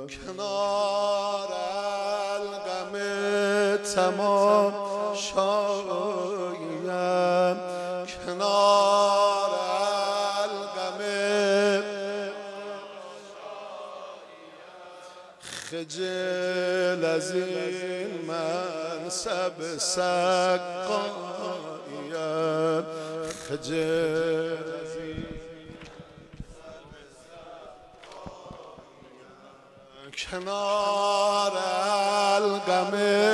کنار الغم تماشایم، کنار الغم خجل از این منصب سقایم، خجل از این کنار الغم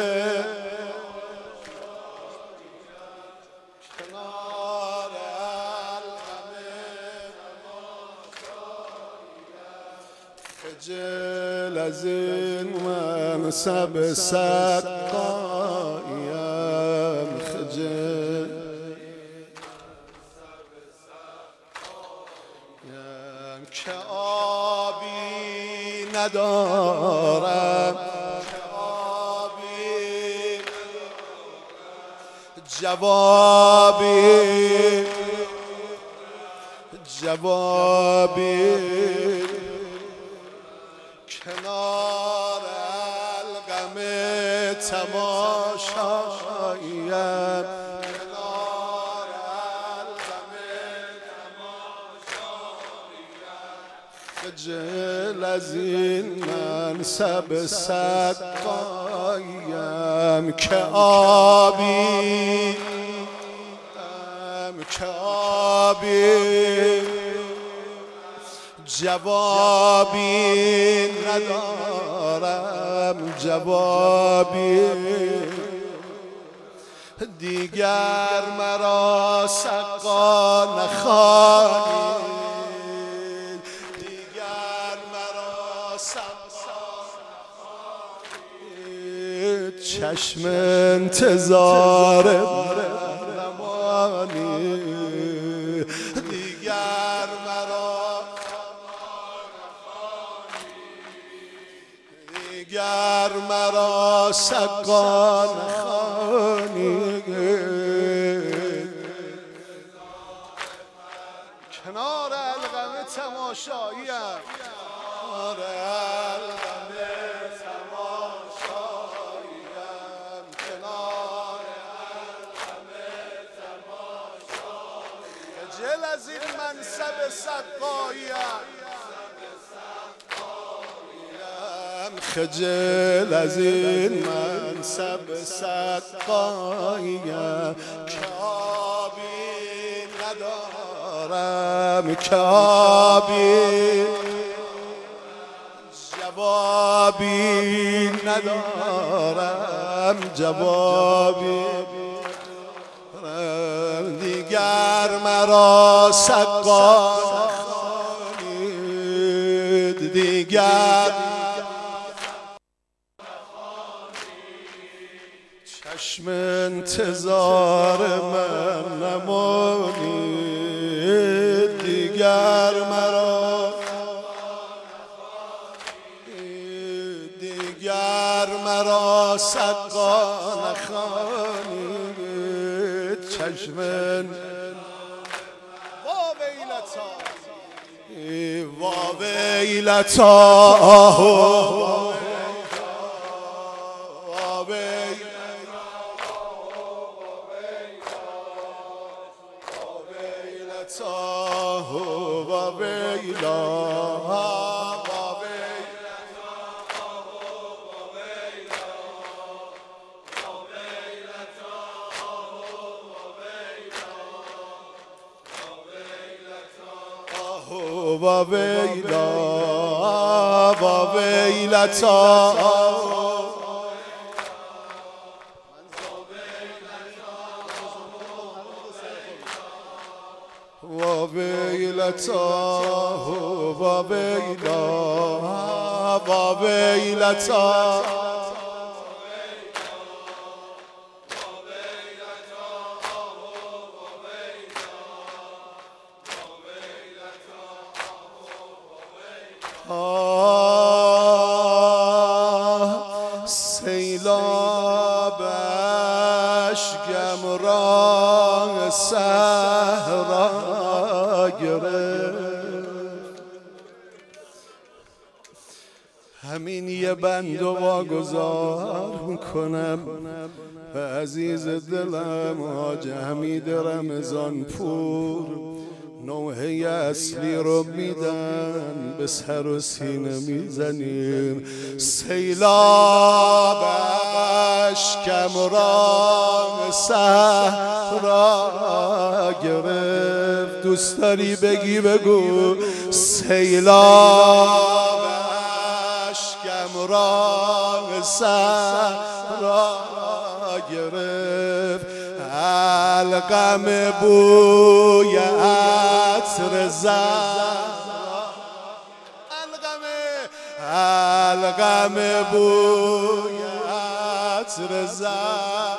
کنار الغم خجل از این منصب سقایم، خجل که آبی ندارم، جوابی کنار الغم تماشایم، کنار الغم تماشایم خجل از این منصب سقایم، که آبی جوابی ندارم، جوابی دیگر مرا سقا نخوانید، دیگر مرا سقا نخوانید، چشم انتظار نمانید، دیگر مرا دیگر مرا سقا نخوانید، کنار الغم تماشاییم، کنار الغم تماشاییم، کنار الغم تماشاییم خجل از این منصب سقایم، خجل از این منصب سقایم، که آبی ندارم، که آبی جوابی ندارم، جوابی دیگر مرا سقا نخوانید، دیگر چشم انتظار من نمانید، دیگر مرا دیگر مرا سقا نخوانید، چشم واویلتا سیلابش گم را صحرا گرفت، همین یه بند و واگذار میکنم به عزیز دلم حاج حمید رمضان پور. نوحه اصلی رو میدن به سر و سینه میزنیم. سیلاب اشکم را صحرا گرفت. دوست داری بگی بگو. سیلاب اشکم را صحرا گرفت. القم بوی عطر زهرا، القم بوی عطر زهرا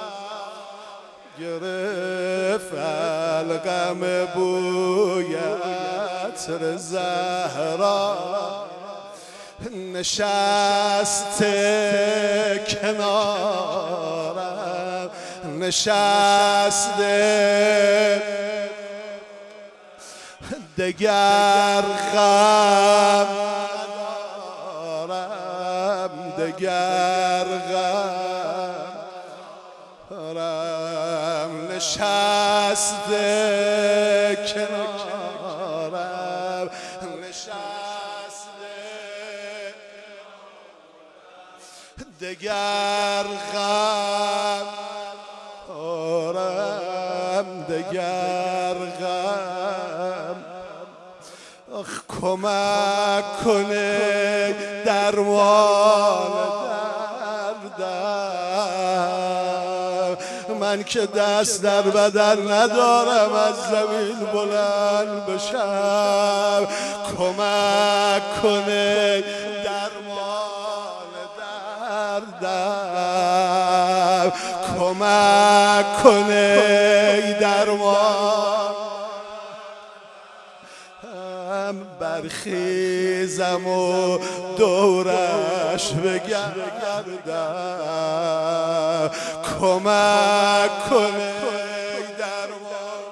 گرفت. القم بوی عطر زهرا نشست کنارم، نشسته دگر غم ندارم، دگر غم دارم. نشسته کنارم، نشسته دگر غم دارم، دگر غم. آخ کمک کنه درمان دردم. من که دست در بدن ندارم از زمین بلند بشم. کمک کنه درمان دردم، کمک کنه درمان. برخیزم و دورش بگردم. کمک کنه درمان،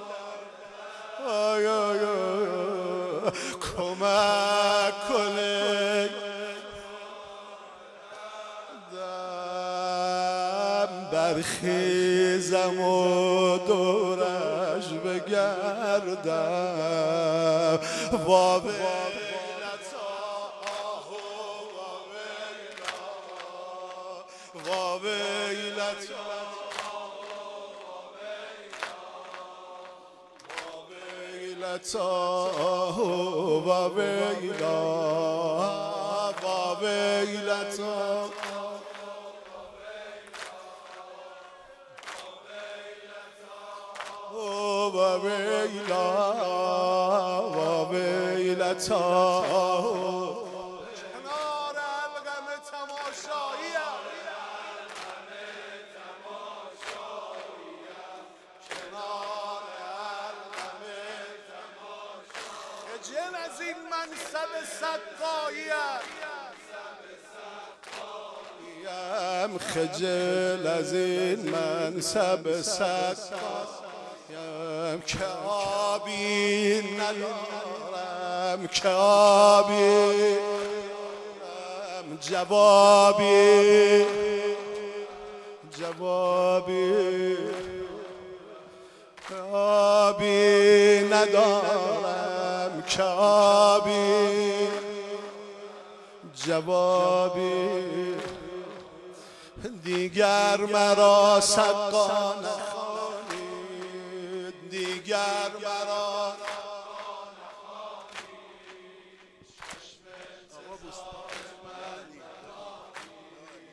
کمک کنه. برخیزم و دورش بگردم. وا ویلتا وا ویلتا وا ویلتا وا ویلتا وویلا وویلتا. کنار القم تماشاییم، کنار القم تماشاییم. خجل از این منصب سقاییم، خجل از این منصب سقاییم. که آبی ندارم، که آبی جوابی، جوابی آبی ندارم، که آبی جوابی. دیگر مرا سقا نخوانید، دیگر مرا